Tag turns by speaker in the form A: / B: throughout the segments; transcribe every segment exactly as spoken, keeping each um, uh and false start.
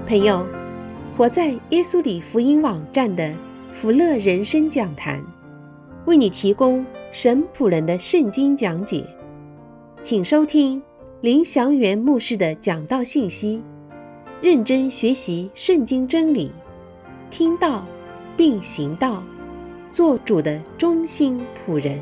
A: 朋友，活在耶稣里福音网站的福乐人生讲坛，为你提供神仆人的圣经讲解，请收听林祥元牧师的讲道信息，认真学习圣经真理，听道并行道，做主的忠心仆人。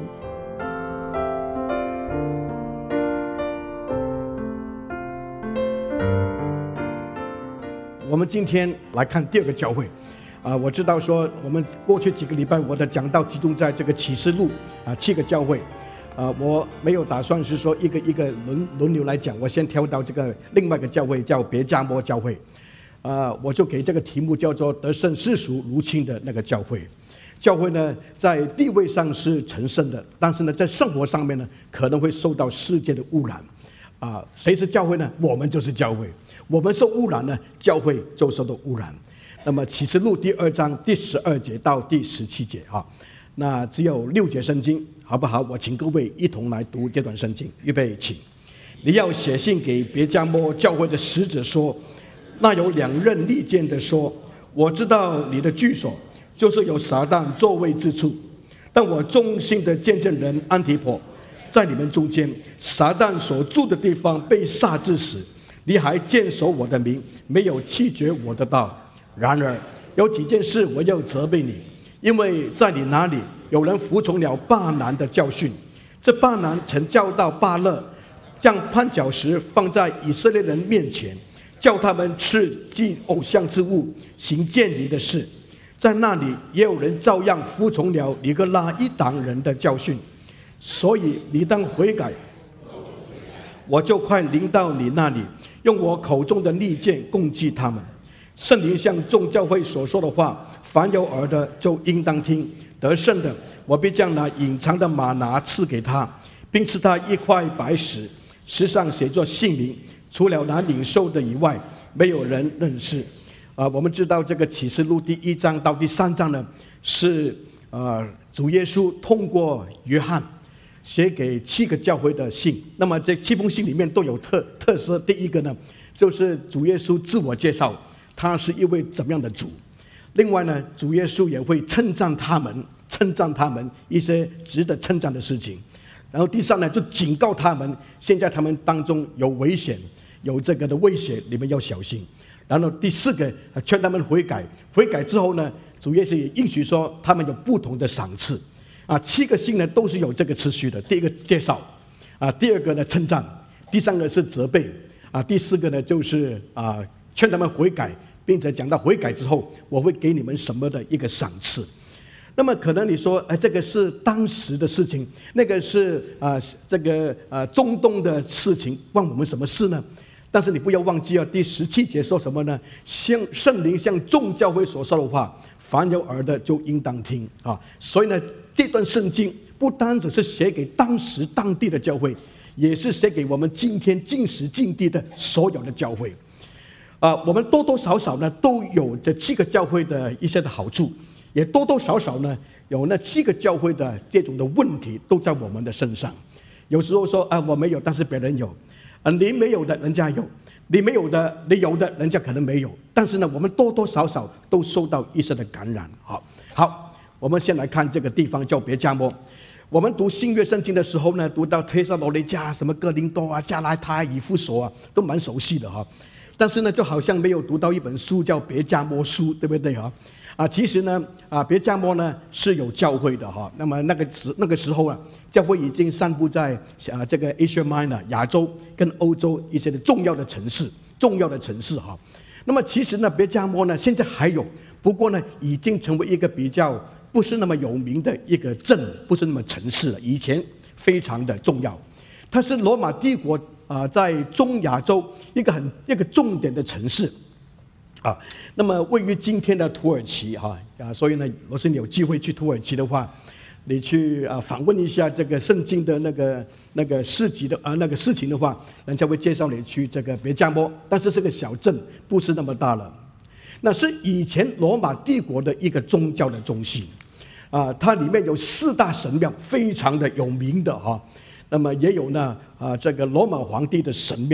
B: 我们今天来看第二个教会，啊，我知道说我们过去几个礼拜我的讲道集中在这个启示录啊七个教会，啊，我没有打算是说一个一个轮轮流来讲，我先挑到这个另外一个教会叫别迦摩教会，啊，我就给这个题目叫做得胜世俗如亲的那个教会。教会呢，在地位上是成圣的，但是呢，在生活上面呢，可能会受到世界的污染。啊，谁是教会呢？我们就是教会。我们受污染呢，教会就受到污染。那么启示录第二章第十二节到第十七节啊，那只有六节圣经，好不好？我请各位一同来读这段圣经。预备起。你要写信给别迦摩教会的使者说，那有两刃利剑的说，我知道你的居所，就是有撒旦座位之处，但我忠心的见证人安提婆，在你们中间，撒旦所住的地方被杀致死。你还坚守我的名，没有弃绝我的道。然而有几件事我要责备你，因为在你那里有人服从了巴兰的教训。这巴兰曾教导巴勒，将绊脚石放在以色列人面前，叫他们吃祭偶像之物，行奸淫的事。在那里也有人照样服从了尼哥拉一党人的教训。所以你当悔改，我就快临到你那里，用我口中的利剑攻击他们。圣灵向众教会所说的话，凡有耳的就应当听。得胜的，我必将那隐藏的玛拿赐给他，并赐他一块白石，石上写作姓名，除了那领受的以外，没有人认识。啊，我们知道这个启示录第一章到第三章呢，是呃主耶稣通过约翰写给七个教会的信。那么这七封信里面都有特特色。第一个呢，就是主耶稣自我介绍，他是一位怎么样的主。另外呢，主耶稣也会称赞他们，称赞他们一些值得称赞的事情。然后第三呢，就警告他们，现在他们当中有危险，有这个的威胁，你们要小心。然后第四个，劝他们悔改。悔改之后呢，主耶稣也应许说，他们有不同的赏赐。啊，七个信呢都是有这个次序的。第一个介绍，啊，第二个呢称赞，第三个是责备，啊，第四个呢就是啊劝他们悔改，并且讲到悔改之后，我会给你们什么的一个赏赐。那么可能你说，哎，这个是当时的事情，那个是啊这个啊中东的事情，关我们什么事呢？但是你不要忘记啊，第十七节说什么呢？向圣灵向众教会所说的话，凡有耳的就应当听啊。所以呢，这段圣经不单只是写给当时当地的教会，也是写给我们今天今时今地的所有的教会。啊，我们多多少少呢都有这七个教会的一些的好处，也多多少少呢有那七个教会的这种的问题都在我们的身上。有时候说啊，我没有，但是别人有。啊，你没有的，人家有；你没有的，你有的，人家可能没有。但是呢，我们多多少少都受到一些的感染。好，好，我们先来看这个地方叫别迦摩。我们读新约圣经的时候呢，读到帖撒罗尼迦、什么哥林多啊、加拉太、以弗所啊，都蛮熟悉的哈。但是呢，就好像没有读到一本书叫别迦摩书，对不对哈？啊，其实呢，啊，别迦摩呢是有教会的哈。那么那个时那个时候啊，教会已经散布在啊这个 Asia Minor 亚洲跟欧洲一些的重要的城市，重要的城市哈。那么其实呢，别迦摩呢现在还有，不过呢已经成为一个比较不是那么有名的一个镇，不是那么城市了。以前非常的重要，它是罗马帝国啊在中亚洲一个很一个重点的城市。啊，那么位于今天的土耳其哈啊，所以呢，如果是你有机会去土耳其的话，你去啊访问一下这个圣经的那个那个市集的啊那个事情的话，人家会介绍你去这个别迦摩，但是是个小镇，不是那么大了。那是以前罗马帝国的一个宗教的中心，啊，它里面有四大神庙，非常的有名的哈。那么也有呢啊这个罗马皇帝的神庙。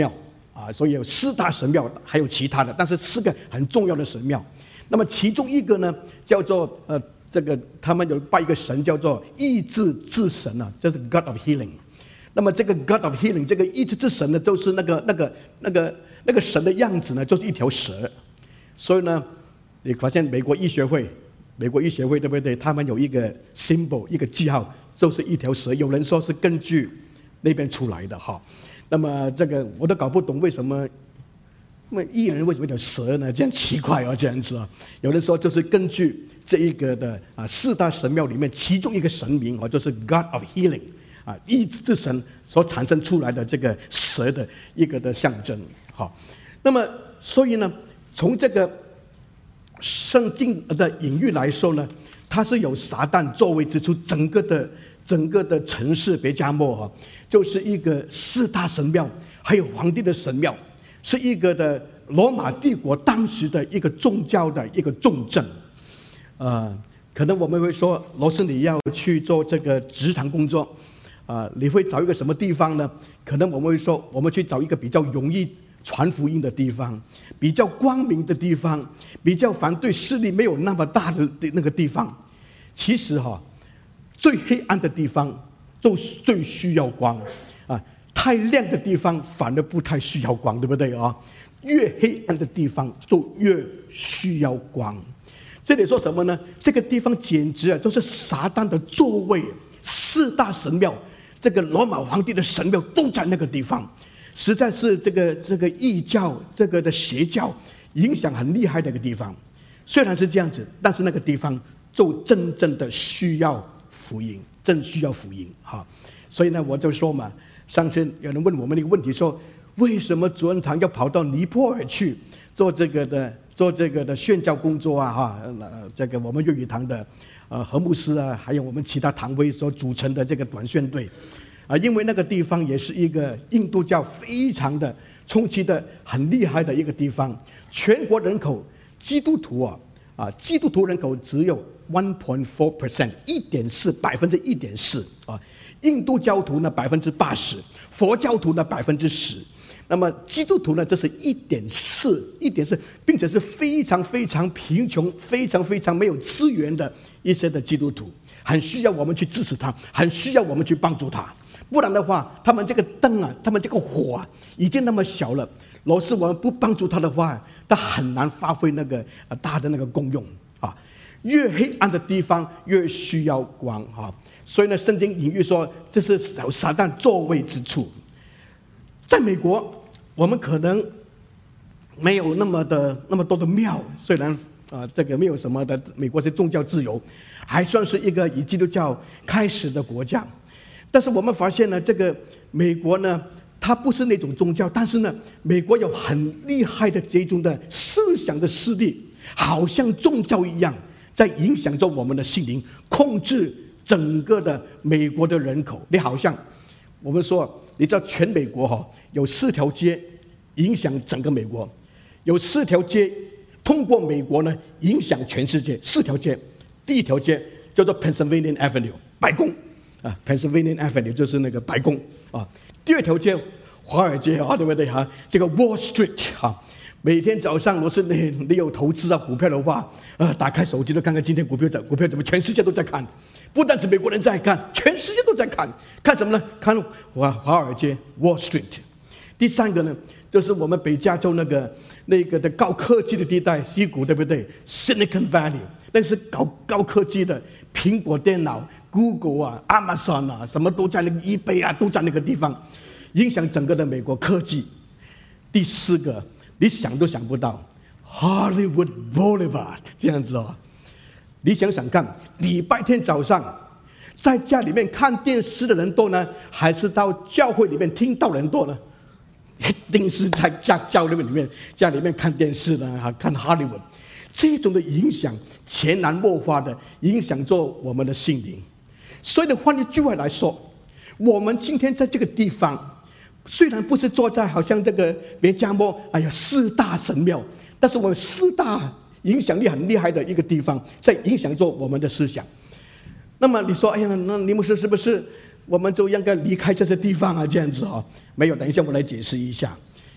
B: 啊，所以有四大神庙，还有其他的，但是四个很重要的神庙。那么其中一个呢，叫做呃，这个他们有拜一个神叫做医治之神啊，就是 God of Healing。那么这个 God of Healing 这个医治之神呢，就是那个那个那个那个神的样子呢，就是一条蛇。所以呢，你发现美国医学会，美国医学会对不对？他们有一个 symbol， 一个记号，就是一条蛇。有人说是根据那边出来的哈。那么这个我都搞不懂为什么，那么艺人为什么有蛇呢？这样奇怪哦，这样子啊。有人说就是根据这一个的啊四大神庙里面其中一个神明哦，就是 God of Healing。啊，医治之神所产生出来的这个蛇的一个的象征，好，那么所以呢，从这个圣经的隐喻来说呢，它是有撒旦作为之处，整个的整个的城市别加莫哈，就是一个四大神庙，还有皇帝的神庙，是一个的罗马帝国当时的一个宗教的一个重镇，呃，可能我们会说，罗斯你要去做这个职场工作。啊、呃，你会找一个什么地方呢？可能我们会说，我们去找一个比较容易传福音的地方，比较光明的地方，比较反对势力没有那么大的那个地方。其实哈，最黑暗的地方就最需要光啊，太亮的地方反而不太需要光，对不对啊？越黑暗的地方就越需要光。这里说什么呢？这个地方简直啊，都是撒旦的座位，四大神庙。这个罗马皇帝的神庙都在那个地方，实在是这个这个异教这个的邪教影响很厉害的一个地方。虽然是这样子，但是那个地方就真正的需要福音，真需要福音哈。所以呢，我就说嘛，上次有人问我们一个问题说，为什么主任堂要跑到尼泊尔去做这个的做这个的宣教工作啊？哈，呃，这个我们粤语堂的。呃，何牧师啊，还有我们其他堂会所组成的这个短宣队，啊，因为那个地方也是一个印度教非常的冲击的很厉害的一个地方，全国人口基督徒啊啊，基督徒人口只有 one point four percent， 一点四百分之一点四啊，印度教徒呢百分之八十，佛教徒呢百分之十。那么基督徒呢，这是一点四，一点四，并且是非常非常贫穷、非常非常没有资源的一些的基督徒，很需要我们去支持他，很需要我们去帮助他。不然的话，他们这个灯啊，他们这个火啊，已经那么小了，若是我们不帮助他的话，他很难发挥那个呃大的那个功用啊。越黑暗的地方越需要光啊，所以呢，圣经隐喻说，这是撒旦座位之处。在美国，我们可能没有那么的那么多的庙，虽然啊、呃、这个没有什么的，美国是宗教自由，还算是一个以基督教开始的国家。但是我们发现呢，这个美国呢，它不是那种宗教，但是呢，美国有很厉害的这种的思想的势力，好像宗教一样，在影响着我们的心灵，控制整个的美国的人口。你好像我们说。你知道全美国哈有四条街影响整个美国，有四条街通过美国呢影响全世界。四条街，第一条街叫做 Pennsylvania Avenue 白宫啊 ，Pennsylvania Avenue 就是那个白宫啊。第二条街华尔街啊，对不对哈？这个 Wall Street 哈，每天早上如果是你你有投资啊股票的话，呃，打开手机都看看今天股票怎股票怎么，全世界都在看。不但是美国人在看，全世界都在看，看什么呢？看华华尔街 Wall Street。第三个呢，就是我们北加州那个那个的高科技的地带，矽谷，对不对 ？Silicon Valley， 那是搞高科技的，苹果电脑、Google 啊、Amazon 啊，什么都在那个 eBay 啊，都在那个地方，影响整个的美国科技。第四个，你想都想不到 ，Hollywood Boulevard 这样子哦。你想想看，礼拜天早上在家里面看电视的人多呢，还是到教会里面听到人多呢？一定是在家教会里面家里面看电视呢，看 Hollywood， 这种的影响潜移默化的影响着我们的心灵。所以呢，换一句话来说，我们今天在这个地方，虽然不是坐在好像这个别加莫，哎呀四大神庙，但是我们四大影响力很厉害的一个地方，在影响着我们的思想。那么你说，哎呀，那尼牧师是不是我们就应该离开这些地方啊？这样子哦，没有，等一下我来解释一下。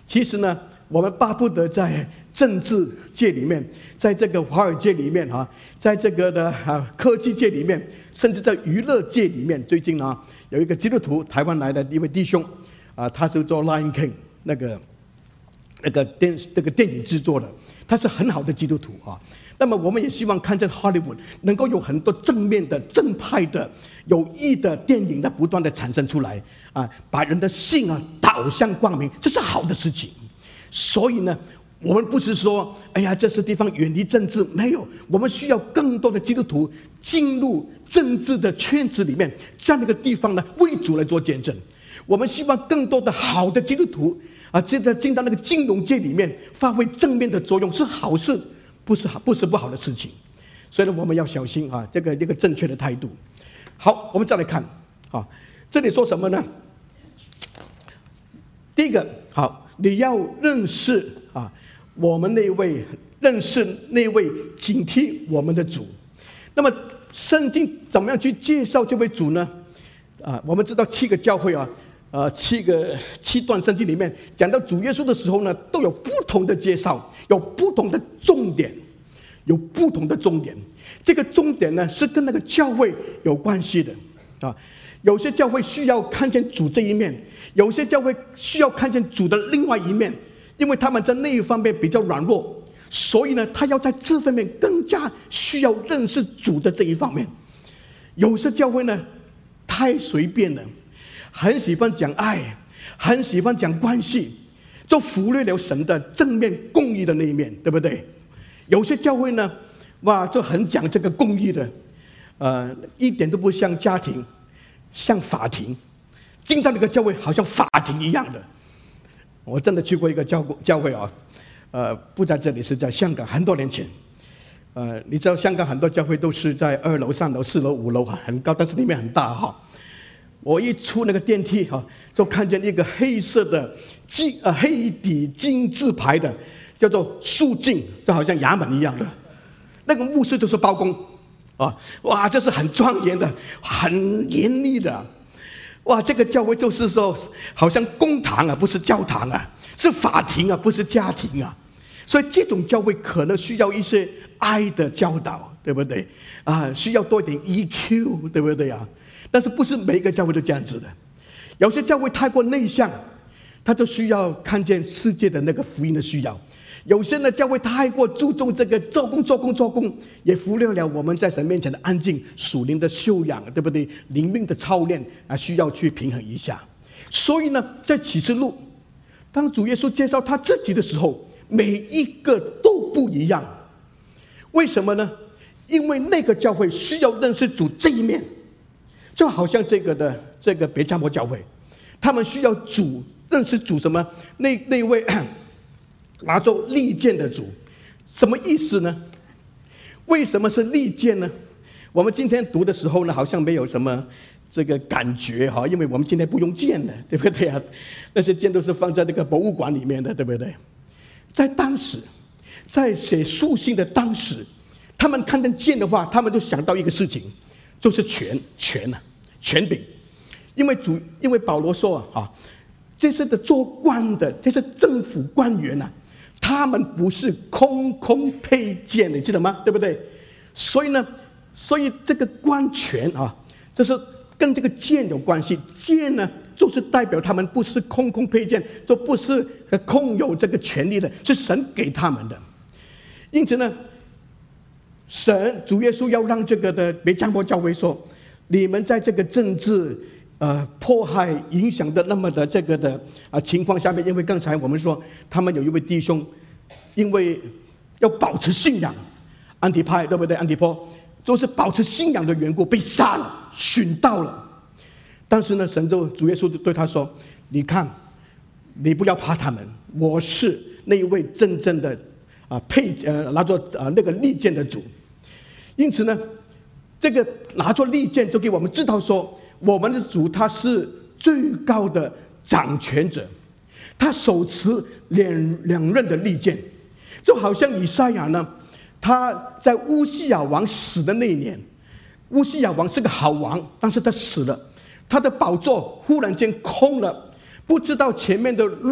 B: 其实呢，我们巴不得在政治界里面，在这个华尔街里面哈，在这个的啊科技界里面，甚至在娱乐界里面，最近呢有一个基督徒台湾来的一位弟兄啊，他是做《Lion King》那个那个电这个电影制作的，他是很好的基督徒啊。那么我们也希望看见 Hollywood 能够有很多正面的、正派的、有益的电影的不断的产生出来啊，把人的心啊导向光明，这是好的事情。所以呢，我们不是说，哎呀，这些地方远离政治，没有，我们需要更多的基督徒进入政治的圈子里面，这样的一个地方呢，为主来做见证。我们希望更多的好的基督徒啊，进到进到那个金融界里面，发挥正面的作用，是好事。不是好，不是不好的事情，所以呢，我们要小心啊，这个一个正确的态度。好，我们再来看啊，这里说什么呢？第一个，好，你要认识啊，我们那位认识那位警惕我们的主。那么，圣经怎么样去介绍这位主呢？啊，我们知道七个教会啊，呃，七个七段圣经里面讲到主耶稣的时候呢，都有不同的介绍。有不同的重点，有不同的重点。这个重点呢，是跟那个教会有关系的啊。有些教会需要看见主这一面，有些教会需要看见主的另外一面，因为他们在那一方面比较软弱，所以呢，他要在这方面更加需要认识主的这一方面。有些教会呢，太随便了，很喜欢讲爱，很喜欢讲关系。就忽略了神的正面公义的那一面，对不对？有些教会呢，哇，就很讲这个公义的，呃，一点都不像家庭，像法庭。进到那个教会，好像法庭一样的。我真的去过一个教教会啊，呃，不在这里，是在香港，很多年前。呃，你知道香港很多教会都是在二楼、三楼、四楼、五楼很高，但是里面很大哈。我一出那个电梯哈，就看见一个黑色的金呃黑底金字牌的，叫做肃静，就好像衙门一样的。那个牧师就是包公啊，哇，这是很庄严的，很严厉的。哇，这个教会就是说，好像公堂啊，不是教堂啊，是法庭啊，不是家庭啊。所以这种教会可能需要一些爱的教导，对不对？啊，需要多一点 E Q， 对不对啊？但是不是每一个教会都这样子的，有些教会太过内向，他就需要看见世界的那个福音的需要；有些呢教会太过注重这个做工、做工、做工，也忽略了我们在神面前的安静、属灵的修养，对不对？灵命的操练啊，需要去平衡一下。所以呢，在启示录，当主耶稣介绍他自己的时候，每一个都不一样。为什么呢？因为那个教会需要认识主这一面。就好像这个的这个别迦摩教会，他们需要主认识主什么？那那位拿着利剑的主，什么意思呢？为什么是利剑呢？我们今天读的时候呢，好像没有什么这个感觉哈，因为我们今天不用剑的，对不对啊？那些剑都是放在那个博物馆里面的，对不对？在当时，在写书信的当时，他们看见剑的话，他们就想到一个事情。就是权权啊，权柄，因为主，因为保罗说啊，这些的做官的，这些政府官员啊，他们不是空空佩剑，你记得吗？对不对？所以呢，所以这个官权啊，这是跟这个剑有关系。剑呢，就是代表他们不是空空佩剑，就不是空有这个权利的，是神给他们的。因此呢。神主耶稣要让这个的别迦摩教会说，你们在这个政治呃迫害影响的那么的这个的啊情况下面，因为刚才我们说他们有一位弟兄，因为要保持信仰，安提派对不对？安提波就是保持信仰的缘故被杀了，殉道了。但是呢，神就主耶稣对他说：“你看，你不要怕他们，我是那一位真正的。”啊，配呃拿着啊那个利剑的主，因此呢，这个拿着利剑就给我们知道说，我们的主他是最高的掌权者，他手持两两刃的利剑，就好像以赛亚呢，他在乌西亚王死的那一年，乌西亚王是个好王，但是他死了，他的宝座忽然间空了，不知道前面的路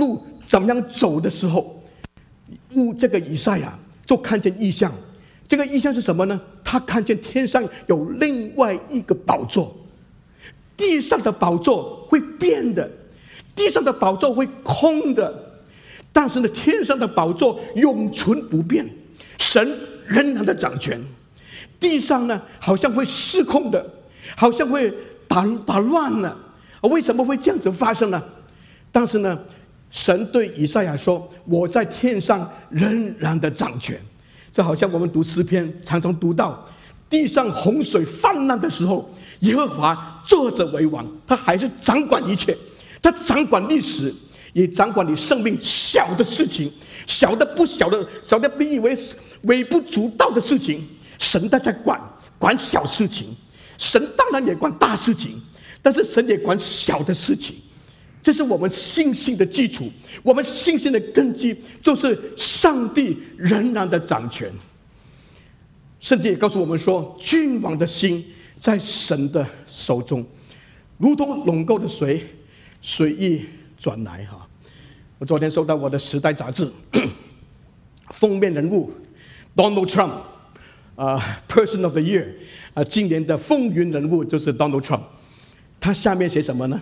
B: 怎么样走的时候，这个以赛亚就看见异象。这个异象是什么呢？他看见天上有另外一个宝座，地上的宝座会变的，地上的宝座会空的，但是呢，天上的宝座永存不变，神仍然的掌权。地上呢，好像会失控的，好像会打打乱了。为什么会这样子发生呢？但是呢，神对以赛亚说：“我在天上仍然的掌权。”这好像我们读诗篇常常读到，地上洪水泛滥的时候，耶和华坐着为王，他还是掌管一切，他掌管历史，也掌管你生命小的事情，小的不小的，小的你以为微不足道的事情，神他在管，管小事情。神当然也管大事情，但是神也管小的事情。这是我们信心的基础，我们信心的根基就是上帝仍然的掌权。圣经也告诉我们说，君王的心在神的手中，如同垄沟的水，随意转来。哈，我昨天收到我的《时代》杂志封面人物 Donald Trump， 啊、uh, ，Person of the Year， 啊、uh, ，今年的风云人物就是 Donald Trump。他下面写什么呢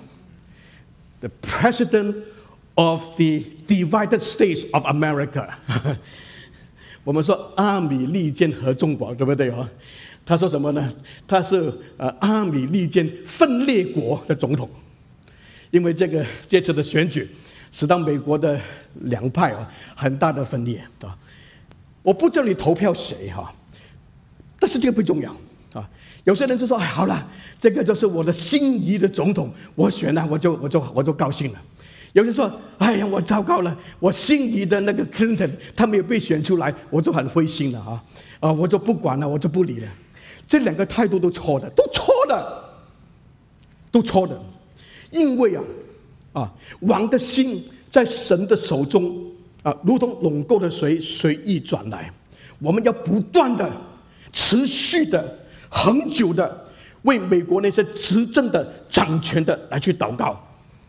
B: ？The President of the Divided States of America 我们说阿米利坚合众国，对不对哦？他说什么呢？他是呃阿米利坚分裂国的总统，因为这个这次的选举，使到美国的两派啊很大的分裂啊。我不知道你投票谁哈，但是这个不重要啊。有些人就说：“哎，好了，这个就是我的心仪的总统，我选了，我就我就我就高兴了。”有些说：“哎呀，我糟糕了，我心仪的那个 Clinton 他没有被选出来，我就很灰心了啊啊，我就不管了，我就不理了。”这两个态度都错的，都错的，都错的，因为啊啊，王的心在神的手中啊，如同垄沟的水随意转来。我们要不断的、持续的。很久的为美国那些执政的掌权的来去祷告。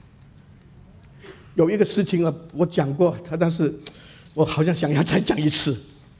B: 有一个事情啊，我讲过，但是我好像想要再讲一次。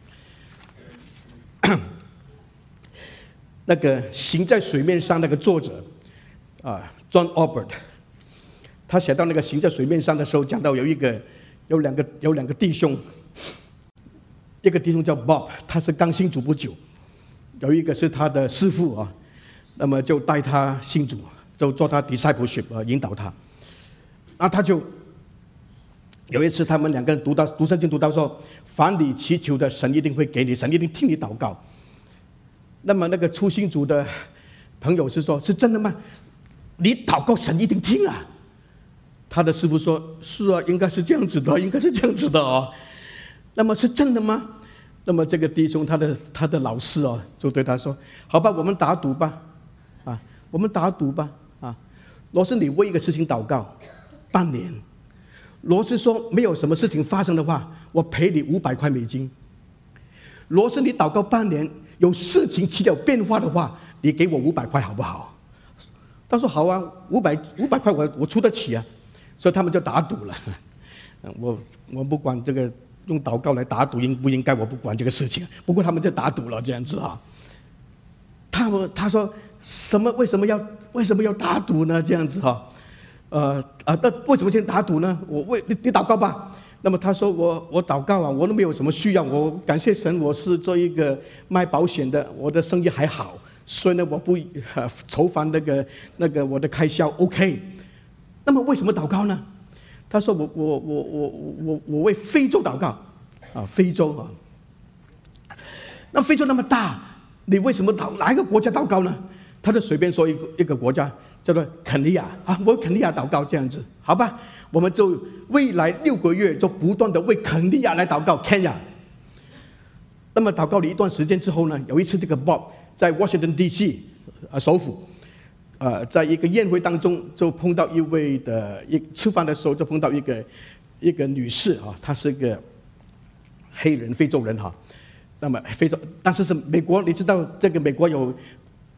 B: 那个行在水面上那个作者啊 ，John Albert， 他写到那个行在水面上的时候，讲到有一个有两个有两个弟兄，一个弟兄叫 Bob， 他是刚信主不久。有一个是他的师父啊，那么就带他信主，就做他 discipleship 啊，引导他。那他就有一次，他们两个人读到读圣经，读到说：“凡你祈求的，神一定会给你，神一定听你祷告。”那么那个初信主的朋友是说：“是真的吗？你祷告，神一定听啊？”他的师父说：“是啊，应该是这样子的，应该是这样子的哦。”那么是真的吗？那么这个弟兄他的他的老师哦，就对他说：“好吧，我们打赌吧，啊，我们打赌吧，啊，若是你为一个事情祷告半年，若是说没有什么事情发生的话，我赔你五百块美金；若是你祷告半年有事情起了变化的话，你给我五百块好不好？”他说：“好啊，五百五百块我我出得起啊。”所以他们就打赌了。我我不管这个。用祷告来打赌应不应该，我不管这个事情。不过他们就打赌了，这样子啊。他们他说什么？为什么要为什么要打赌呢？这样子哈，呃啊，那为什么先打赌呢？我为你你祷告吧。那么他说我我祷告啊，我都没有什么需要，我感谢神，我是做一个卖保险的，我的生意还好，所以呢我不呃愁烦那个那个我的开销 OK。那么为什么祷告呢？他说我我我我我我为非洲祷告，啊，非洲啊，那非洲那么大，你为什么祷哪一个国家祷告呢？他就随便说一个一个国家叫做肯尼亚啊，我肯尼亚祷告这样子，好吧，我们就未来六个月就不断的为肯尼亚来祷告 Kenya。那么祷告了一段时间之后呢，有一次这个 Bob 在 Washington D C 啊首府。呃，在一个宴会当中，就碰到一位的一吃饭的时候，就碰到一个一个女士啊，她是个黑人非洲人哈。那么非洲，但是是美国，你知道这个美国有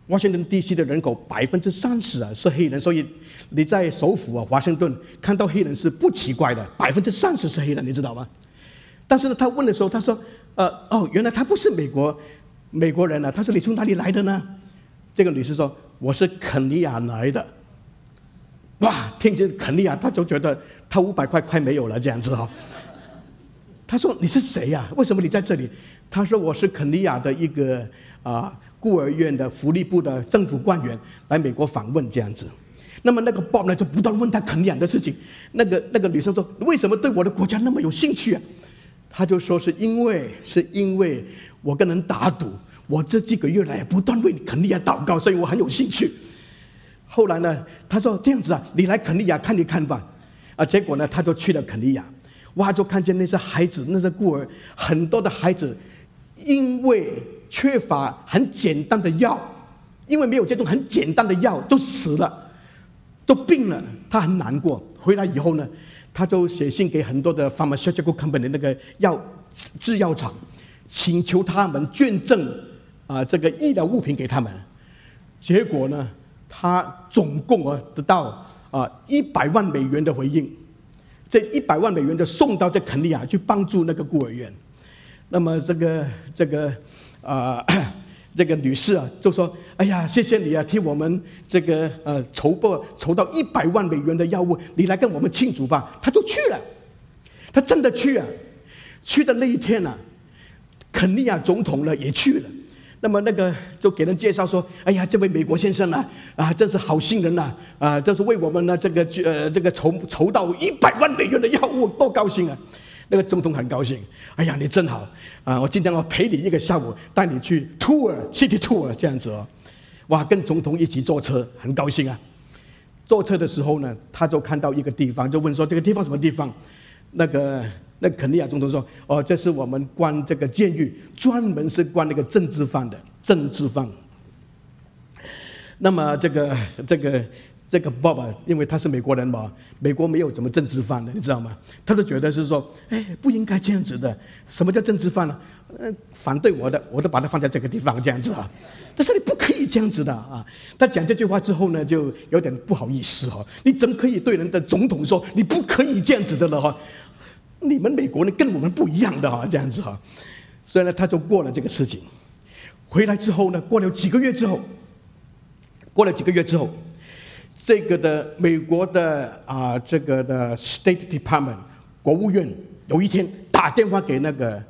B: 华盛顿 D C 的人口百分之三十啊是黑人，所以你在首府啊华盛顿看到黑人是不奇怪的，百分之三十是黑人，你知道吗？但是呢，他问的时候，他说：“呃，哦，原来他不是美国美国人啊。”他说：“你从哪里来的呢？”这个女士说：“我是肯尼亚来的。”哇，听见肯尼亚，他就觉得他五百块快没有了这样子哈。他说：“你是谁呀、啊？为什么你在这里？”他说：“我是肯尼亚的一个啊、呃、孤儿院的福利部的政府官员，来美国访问这样子。”那么那个 Bob 呢就不断问他肯尼亚的事情。那个那个女生说：“为什么对我的国家那么有兴趣啊？”他就说：“是因为是因为我跟人打赌，我这几个月来不断为肯尼亚祷告，所以我很有兴趣。”后来呢，他说：“这样子啊，你来肯尼亚看一看吧。”啊，结果呢，他就去了肯尼亚，哇，就看见那些孩子，那些孤儿，很多的孩子，因为缺乏很简单的药，因为没有这种很简单的药，都死了，都病了，他很难过。回来以后呢，他就写信给很多的 pharmaceutical company 那个药制药厂，请求他们捐赠啊、呃、这个医疗物品给他们。结果呢，他总共啊得到啊一百万美元的回应，这一百万美元就送到这肯尼亚去帮助那个孤儿院。那么这个这个啊、呃、这个女士啊就说：“哎呀，谢谢你啊，替我们这个呃筹拨筹到一百万美元的药物，你来跟我们庆祝吧。”他就去了，他真的去啊。去的那一天啊，肯尼亚总统呢也去了。那么那个就给人介绍说：“哎呀，这位美国先生啊，啊，真是好心人呐、啊，啊，这是为我们呢这个呃这个筹筹到一百万美元的药物，多高兴啊！”那个总统很高兴，哎呀，你真好啊！我今天要陪你一个下午，带你去 tour city tour 这样子哦，哇，跟总统一起坐车，很高兴啊。坐车的时候呢，他就看到一个地方，就问说：“这个地方什么地方？”那个那肯尼亚总统说：“哦，这是我们关这个监狱，专门是关那个政治犯的政治犯。”那么这个这个。这个 Bob 因为他是美国人嘛，美国没有什么政治犯的，你知道吗？他就觉得是说，哎，不应该这样子的。什么叫政治犯呢？呃，反对我的，我都把它放在这个地方这样子啊。但是你不可以这样子的啊！他讲这句话之后呢，就有点不好意思哈、哦。你怎么可以对人的总统说你不可以这样子的了哈？你们美国人跟我们不一样的哈，这样子哈。所以呢，他就过了这个事情。回来之后呢，过了几个月之后，过了几个月之后。这个的美国的啊、呃，这个的 State Department 国务院有一天打电话给那个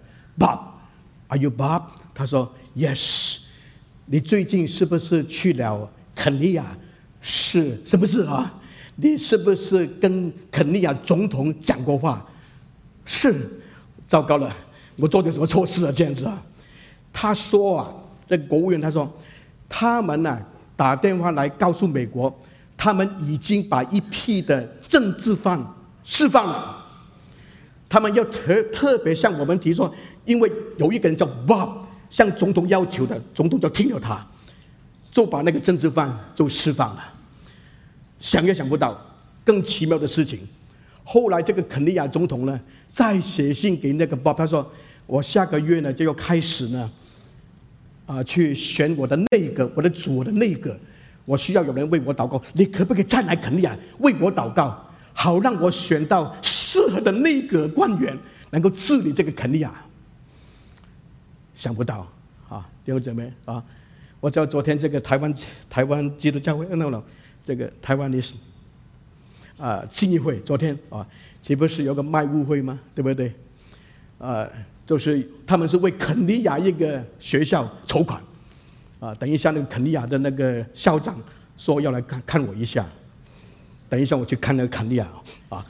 B: Bob，Are you Bob？ 他说 Yes， 你最近是不是去了肯尼亚？是，什么事啊？你是不是跟肯尼亚总统讲过话？是，糟糕了，我做点什么错事啊？这样子啊？他说啊，这个国务院他说，他们呢、啊、打电话来告诉美国。他们已经把一批的政治犯释放了，他们要特特别向我们提说，因为有一个人叫 Bob 向总统要求的，总统就听了他，就把那个政治犯就释放了。想也想不到，更奇妙的事情，后来这个肯尼亚总统呢，再写信给那个 Bob， 他说：“我下个月呢就要开始呢，啊、呃，去选我的内阁，我的主，我的内阁。”我需要有人为我祷告，你可不可以再来肯尼亚为我祷告，好让我选到适合的内阁官员，能够治理这个肯尼亚？想不到啊，弟兄姊妹啊，我知道昨天这个台湾台湾基督教会 no no 这个台湾的啊信义会昨天啊，岂不是有个卖物会吗？对不对？啊，就是他们是为肯尼亚一个学校筹款。啊，等一下，那个肯尼亚的那个校长说要来看看我一下。等一下，我去看那个肯尼亚啊，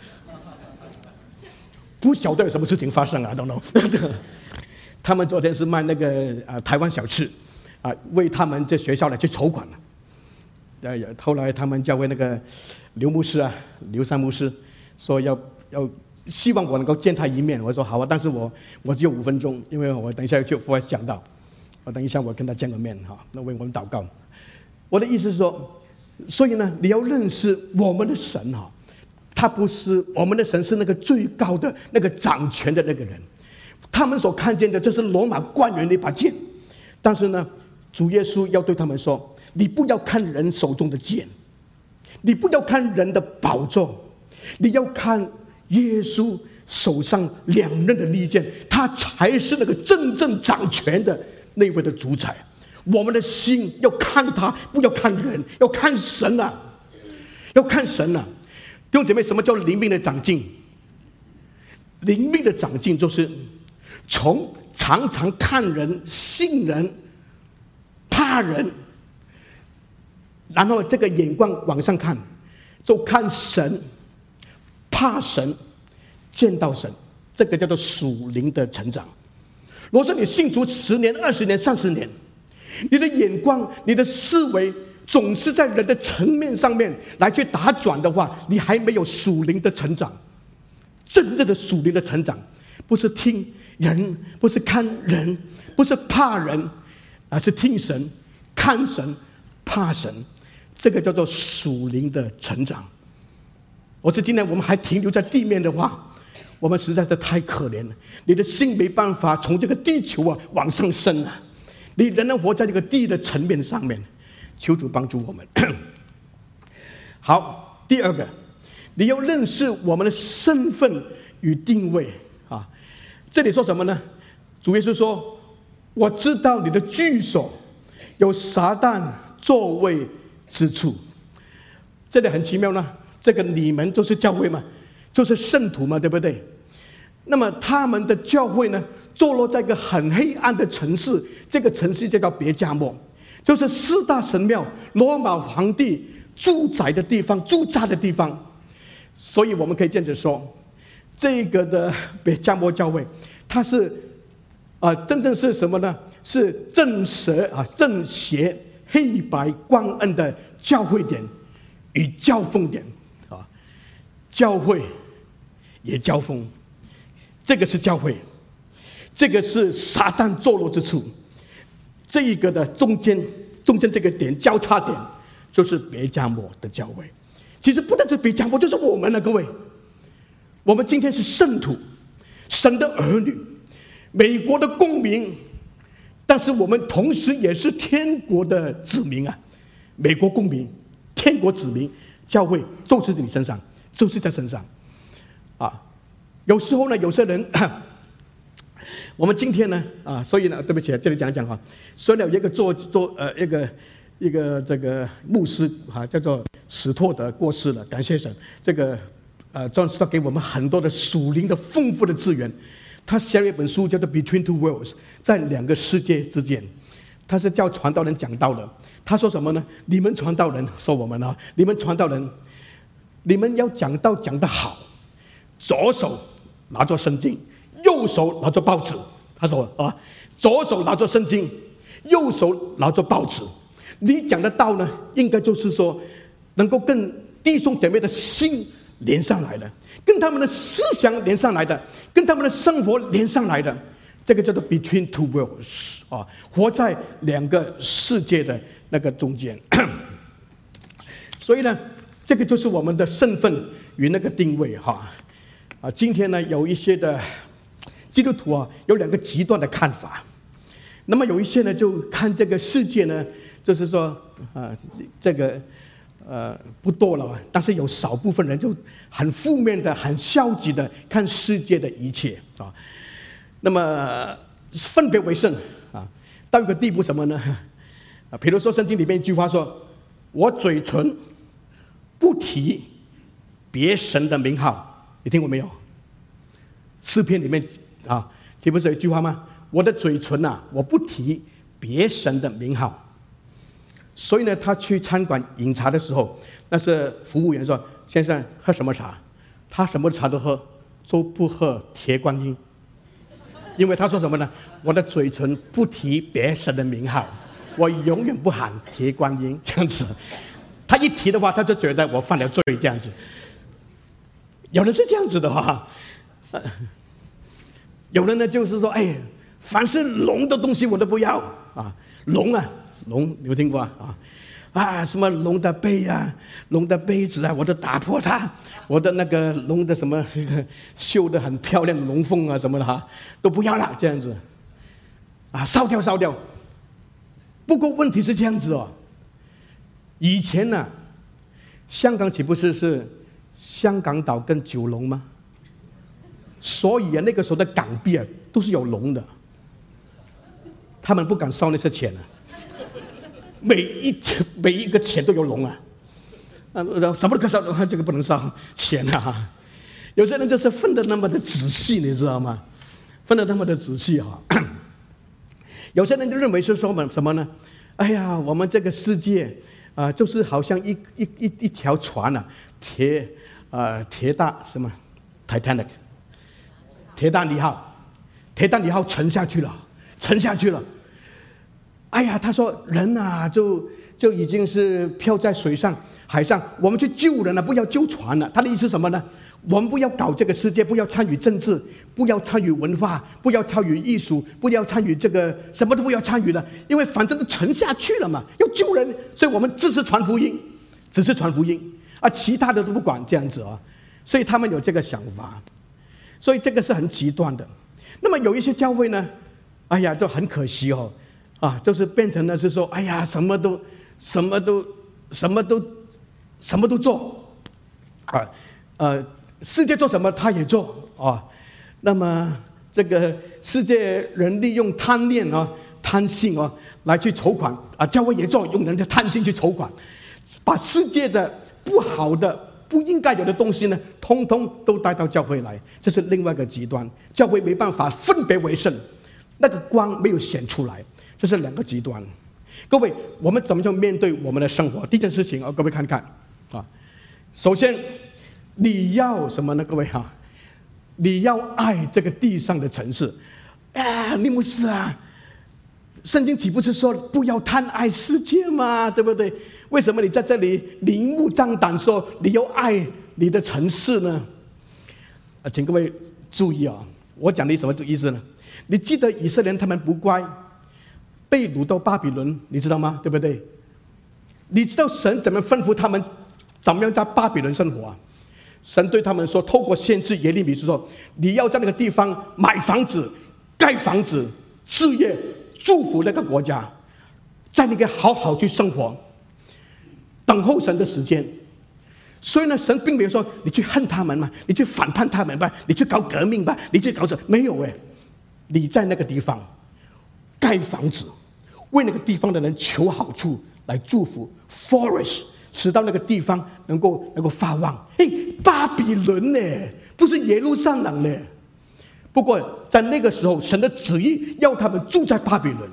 B: 不晓得有什么事情发生啊 ，don't know。他们昨天是卖那个啊台湾小吃，啊为他们这学校来去筹款了。呃，后来他们教会那个刘牧师啊，刘三牧师说要要希望我能够见他一面。我说好啊，但是我我只有五分钟，因为我等一下要去户外讲道。我等一下，我跟他见个面哈，那为我们祷告。我的意思是说，所以呢，你要认识我们的神哈，他不是我们的神，是那个最高的那个掌权的那个人。他们所看见的，这是罗马官员的一把剑，但是呢，主耶稣要对他们说， 你不要看人手中的剑，你不要看人的宝座，你要看耶稣手上两刃的利剑，他才是那个真正掌权的那位的主宰。我们的心要看他，不要看人，要看神啊，要看神啊。弟兄姐妹，什么叫灵命的长进？灵命的长进就是从常常看人、信人、怕人，然后这个眼光往上看，就看神、怕神、见到神，这个叫做属灵的成长。如果说你信主十年、二十年、三十年，你的眼光、你的思维总是在人的层面上面来去打转的话，你还没有属灵的成长。真正的属灵的成长，不是听人，不是看人，不是怕人，而是听神、看神、怕神。这个叫做属灵的成长。我是今天我们还停留在地面的话，我们实在是太可怜了。你的心没办法从这个地球啊往上升啊，你仍然活在这个地的层面上面。求主帮助我们。好，第二个，你要认识我们的身份与定位啊。这里说什么呢？主耶稣说：“我知道你的居所有撒旦座位之处。”这里很奇妙呢。这个你们都是教会嘛，就是圣徒嘛，对不对？那么他们的教会呢，坐落在一个很黑暗的城市，这个城市就叫别迦摩，就是四大神庙、罗马皇帝住宅的地方、驻扎的地方。所以我们可以这样子说，这个的别迦摩教会，它是啊、呃，真正是什么呢？是正邪啊，正邪黑白光暗的教会点与交锋点啊，教会也交锋，这个是教会，这个是撒旦坐落之处，这一个的中间中间这个点交叉点，就是别迦摩的教会。其实不但是别迦摩，就是我们了，各位。我们今天是圣徒，神的儿女，美国的公民，但是我们同时也是天国的子民啊！美国公民，天国子民，教会就是在你身上，就是在身上啊！有时候呢，有些人，我们今天呢啊，所以呢，对不起，这里讲一讲哈。所以有一个做做呃一个一个这个牧师哈，叫做史托德过世了，感谢神。这个呃，庄师傅给我们很多的属灵的丰富的资源。他写了一本书叫做《Between Two Worlds》，在两个世界之间。他是叫传道人讲道的。他说什么呢？你们传道人，说我们啊，你们传道人，你们要讲道讲得好，左手拿着圣经，右手拿着报纸。他说啊，左手拿着圣经，右手拿着报纸。你讲的道呢，应该就是说，能够跟弟兄姐妹的心连上来的，跟他们的思想连上来的，跟他们的生活连上来的，这个叫做 between two worlds 啊，活在两个世界的那个中间。所以呢，这个就是我们的身份与那个定位哈。啊，今天呢，有一些的基督徒啊，有两个极端的看法。那么有一些呢，就看这个世界呢，就是说啊，这个。呃，不多了，但是有少部分人就很负面的、很消极的看世界的一切啊。那么分别为圣啊，到一个地步什么呢？啊，比如说圣经里面一句话说：“我嘴唇不提别神的名号。”你听过没有？诗篇里面啊，岂不是有一句话吗？我的嘴唇啊，我不提别神的名号。所以呢，他去餐馆饮茶的时候，那是服务员说：“先生喝什么茶？”他什么茶都喝，都不喝铁观音，因为他说什么呢？我的嘴唇不提别神的名号，我永远不喊铁观音这样子。他一提的话，他就觉得我犯了罪这样子。有人是这样子的哈，有人呢就是说：“哎，凡是龙的东西我都不要啊，龙啊。”龙，你有听过啊？啊，什么龙的背啊，龙的杯子啊，我都打破它。我的那个龙的什么绣的很漂亮的龙凤啊什么的哈，都不要了，这样子。啊，烧掉烧掉。不过问题是这样子哦， 以前呢、啊，香港岂不是是香港岛跟九龙吗？所以啊，那个时候的港币啊都是有龙的，他们不敢烧那些钱啊，每一每一个钱都有龙啊，啊，什么都可以烧，这个不能烧钱啊。有些人就是分得那么的仔细，你知道吗？分得那么的仔细啊。有些人就认为是说什么呢？哎呀，我们这个世界啊、呃，就是好像一一一一条船啊，铁啊铁大什么 Titanic。铁达尼号，铁达尼号沉下去了，沉下去了。哎呀，他说人啊，就就已经是漂在水上、海上，我们去救人了，不要救船了。他的意思是什么呢？我们不要搞这个世界，不要参与政治，不要参与文化，不要参与艺术，不要参与这个，什么都不要参与了，因为反正都沉下去了嘛，要救人，所以我们只是传福音，只是传福音啊，其他的都不管这样子啊，所以他们有这个想法。所以这个是很极端的。那么有一些教会呢，哎呀，就很可惜哦，啊，就是变成了是说，哎呀，什么都、什么都、什么都、什么都做，啊，呃，世界做什么他也做啊。那么这个世界人利用贪念啊、贪性啊来去筹款啊，教会也做，用人的贪性去筹款，把世界的不好的。不应该有的东西呢，通通都带到教会来，这是另外一个极端。教会没办法分别为圣，那个光没有显出来，这是两个极端。各位，我们怎么去面对我们的生活？第一件事情啊，各位看看啊，首先你要什么呢？各位哈、啊，你要爱这个地上的城市。啊，利牧师啊，圣经岂不是说不要贪爱世界吗？对不对？为什么你在这里明目张胆说你要爱你的城市呢？啊，请各位注意啊，我讲的什么意思呢？你记得以色列人他们不乖，被掳到巴比伦，你知道吗？对不对？你知道神怎么吩咐他们怎么样在巴比伦生活啊？神对他们说，透过先知耶利米说，你要在那个地方买房子、盖房子、置业，祝福那个国家，在那个好好去生活。等候神的时间，所以呢，神并没有说你去恨他们嘛，你去反叛他们吧，你去搞革命吧，你去搞这没有哎，你在那个地方盖房子，为那个地方的人求好处，来祝福 flourish， 使到那个地方能够能够发旺。哎，巴比伦呢，不是耶路撒冷呢。不过在那个时候，神的旨意要他们住在巴比伦。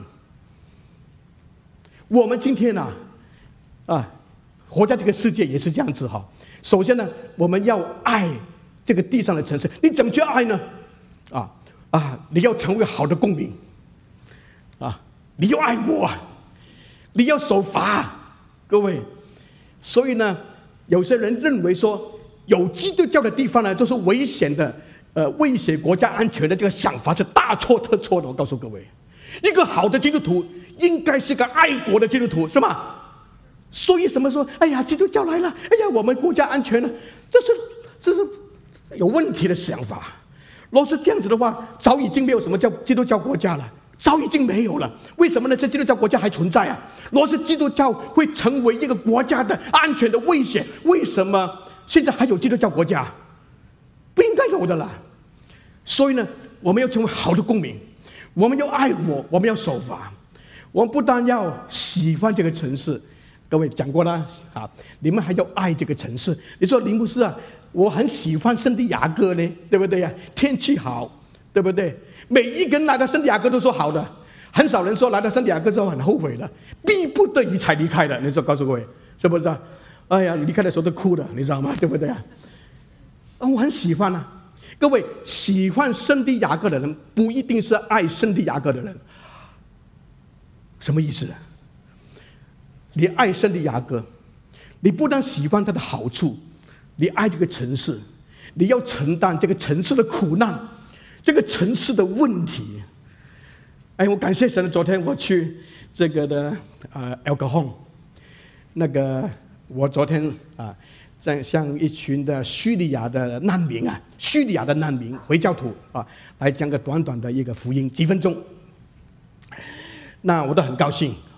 B: 我们今天啊，啊。活在这个世界也是这样子哈。首先呢，我们要爱这个地上的城市。你怎么去爱呢？啊啊！你要成为好的公民啊！你要爱我，你要守法，各位。所以呢，有些人认为说，有基督教的地方呢，就是危险的，呃，威胁国家安全的这个想法是大错特错的。我告诉各位，一个好的基督徒应该是个爱国的基督徒，是吗？所以什么说，哎呀，基督教来了，哎呀，我们国家安全了，这是这是有问题的想法。若是这样子的话，早已经没有什么叫基督教国家了，早已经没有了。为什么呢？这基督教国家还存在啊？若是基督教会成为一个国家的安全的威胁，为什么现在还有基督教国家？不应该有的啦。所以呢，我们要成为好的公民，我们要爱我，我们要守法，我们不但要喜欢这个城市。各位讲过了啊，你们还要爱这个城市。你说林牧师啊，我很喜欢圣地亚哥呢，对不对呀、啊？天气好，对不对？每一个人来到圣地亚哥都说好的，很少人说来到圣地亚哥之后很后悔了，逼不得已才离开的。你说告诉各位，是不是、啊？哎呀，离开的时候都哭了，你知道吗？对不对啊？啊，我很喜欢啊。各位，喜欢圣地亚哥的人不一定是爱圣地亚哥的人，什么意思？你爱圣地亚哥，你不但喜欢它的好处，你爱这个城市，你要承担这个城市的苦难，这个城市的问题。哎，我感谢神，昨天我去这个的啊 El Cajon， 那个我昨天啊，在向一群的叙利亚的难民啊，叙利亚的难民回教徒啊，来讲个短短的一个福音，几分钟。那我都很高兴啊，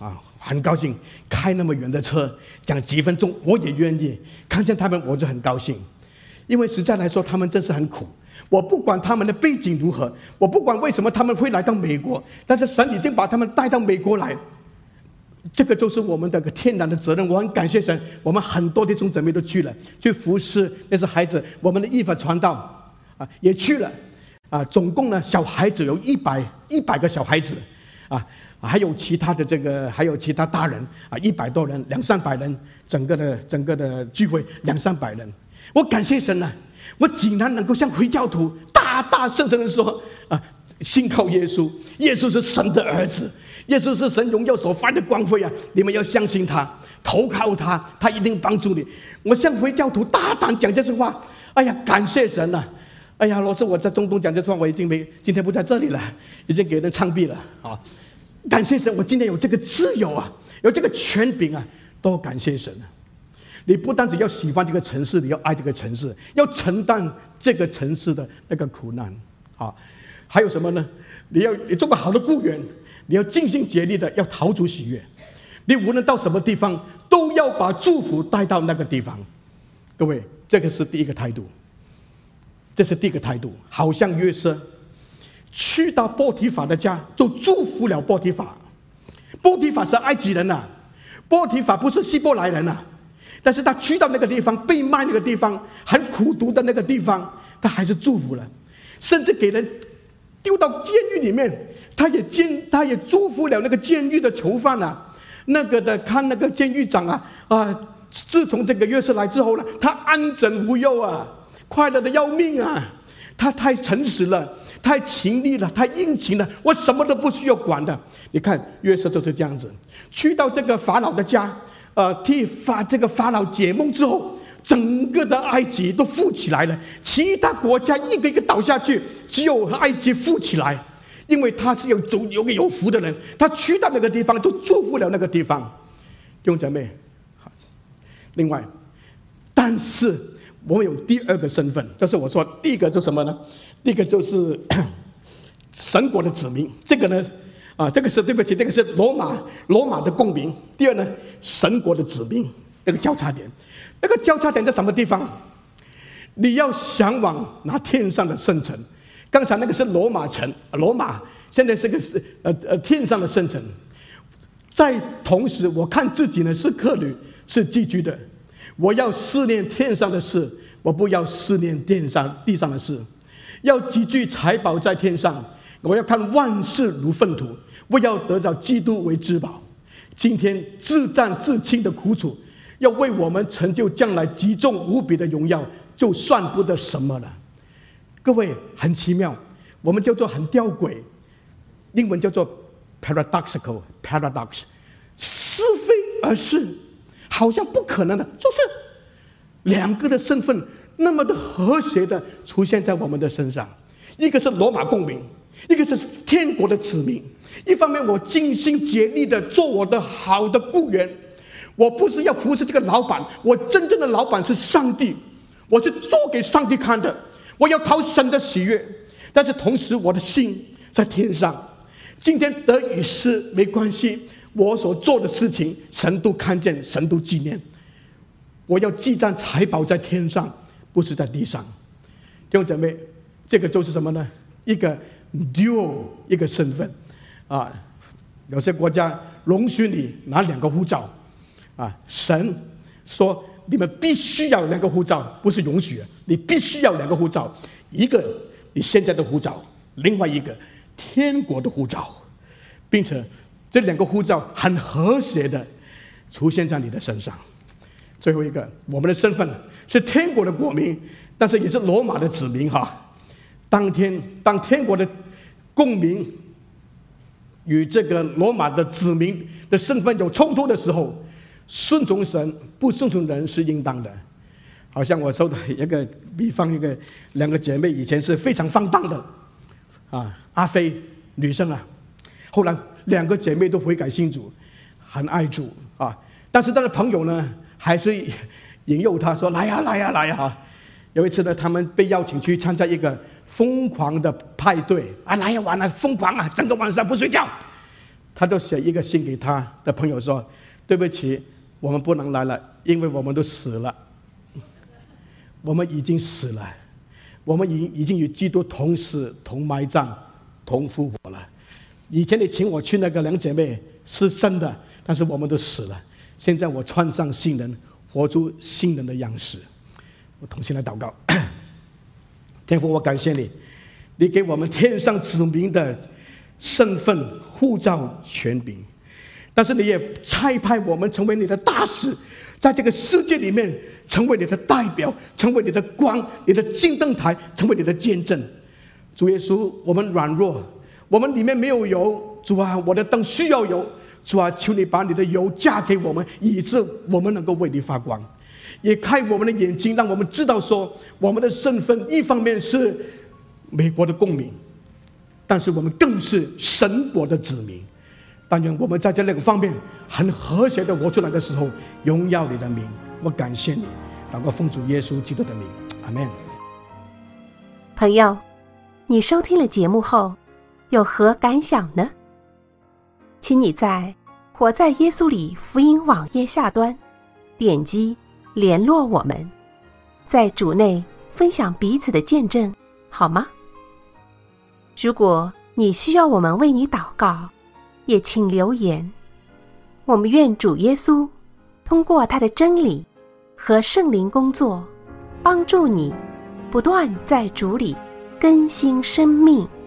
B: 很高兴，开那么远的车，讲几分钟我也愿意。看见他们我就很高兴，因为实在来说他们真是很苦。我不管他们的背景如何，我不管为什么他们会来到美国，但是神已经把他们带到美国来，这个就是我们的天然的责任。我很感谢神，我们很多弟兄姊妹都去了，去服侍那些孩子。我们的义法传道啊也去了啊，总共呢小孩子有一百一百个小孩子啊，还有其他的这个还有其他大人啊，一百多人，两三百人，整个的整个的聚会两三百人。我感谢神啊，我竟然能够像回教徒大大声声的说啊，信靠耶稣，耶稣是神的儿子。耶稣是神荣耀所发的光辉啊！你们要相信他，投靠他，他一定帮助你。我向回教徒大胆讲这句话，哎呀，感谢神啊！哎呀，若是我在中东讲这句话，我已经没今天不在这里了，已经给人枪毙了啊！感谢神，我今天有这个自由啊，有这个权柄啊，都感谢神啊！你不单只要喜欢这个城市，你要爱这个城市，要承担这个城市的那个苦难啊！还有什么呢？你要你做个好的雇员。你要尽心竭力的要讨主喜悦，你无论到什么地方都要把祝福带到那个地方。各位，这个是第一个态度，这是第一个态度。好像约瑟去到波提法的家，就祝福了波提法。波提法是埃及人啊，波提法不是希伯来人啊，但是他去到那个地方，被卖那个地方，很苦毒的那个地方，他还是祝福了，甚至给人丢到监狱里面。他也监，他也祝福了那个监狱的囚犯啊，那个的看那个监狱长啊啊！自从这个约瑟来之后呢，他安枕无忧啊，快乐的要命啊！他太诚实了，太勤力了，太殷勤了，我什么都不需要管的。你看约瑟就是这样子，去到这个法老的家，呃，替法这个法老解梦之后，整个的埃及都富起来了，其他国家一个一个倒下去，只有埃及富起来。因为他是有有个有福的人，他去到那个地方就祝福了那个地方。弟兄姐妹，另外，但是我们有第二个身份，这是我说第一个就是什么呢？第一个就是神国的子民，这个呢，啊，这个是对不起，这个是罗马罗马的公民。第二呢，神国的子民，那个交叉点，那个交叉点在什么地方？你要向往那天上的圣城。刚才那个是罗马城，罗马现在是个呃呃天上的圣城。在同时，我看自己呢是客旅，是寄居的。我要思念天上的事，我不要思念地上地上的事。要积聚财宝在天上，我要看万事如粪土，我要得着基督为至宝。今天自战自轻的苦楚，要为我们成就将来极重无比的荣耀，就算不得什么了。各位，很奇妙，我们叫做很吊诡，英文叫做 paradoxical paradox， 是非而是，好像不可能的，就是两个的身份那么的和谐的出现在我们的身上，一个是罗马公民，一个是天国的子民。一方面我尽心竭力的做我的好的雇员，我不是要服侍这个老板，我真正的老板是上帝，我是做给上帝看的，我要讨神的喜悦。但是同时我的心在天上，今天得与失没关系，我所做的事情神都看见，神都纪念。我要积攒财宝在天上，不是在地上。弟兄姐妹，这个就是什么呢？一个 dual 一个身份啊。有些国家容许你拿两个护照啊，神说你们必须要两个护照，不是容许，你必须要两个护照，一个你现在的护照，另外一个天国的护照，并且这两个护照很和谐的出现在你的身上。最后一个，我们的身份是天国的国民，但是也是罗马的子民哈。当天当天国的公民与这个罗马的子民的身份有冲突的时候，顺从神不顺从人是应当的。好像我说的一个比方，一个两个姐妹以前是非常放荡的啊，阿飞女生啊，后来两个姐妹都悔改信主，很爱主啊，但是她的朋友呢还是引诱她说来呀来呀来呀。有一次呢，他们被邀请去参加一个疯狂的派对啊，来呀玩啊，疯狂啊，整个晚上不睡觉。 他就写一个信给他的朋友说，对不起，我们不能来了，因为我们都死了，我们已经死了，我们已经已经与基督同死同埋葬同复活了。以前你请我去那个两姐妹是真的，但是我们都死了，现在我穿上新人，活出新人的样式。我同心来祷告。天父，我感谢你，你给我们天上子民的身份、护照、权柄，但是你也差派我们成为你的大使，在这个世界里面成为你的代表，成为你的光，你的金灯台，成为你的见证。主耶稣，我们软弱，我们里面没有油，主啊，我的灯需要油，主啊，求你把你的油加给我们，以致我们能够为你发光。也开我们的眼睛，让我们知道说，我们的身份一方面是美国的公民，但是我们更是神国的子民。但愿我们在这两个方面很和谐的活出来的时候，荣耀你的名。我感谢你，祷告奉主耶稣基督的名，阿们。
A: 朋友，你收听了节目后有何感想呢？请你在活在耶稣里福音网页下端点击联络我们，在主内分享彼此的见证，好吗？如果你需要我们为你祷告，也请留言。我们愿主耶稣通过他的真理和圣灵工作，帮助你不断在主里更新生命。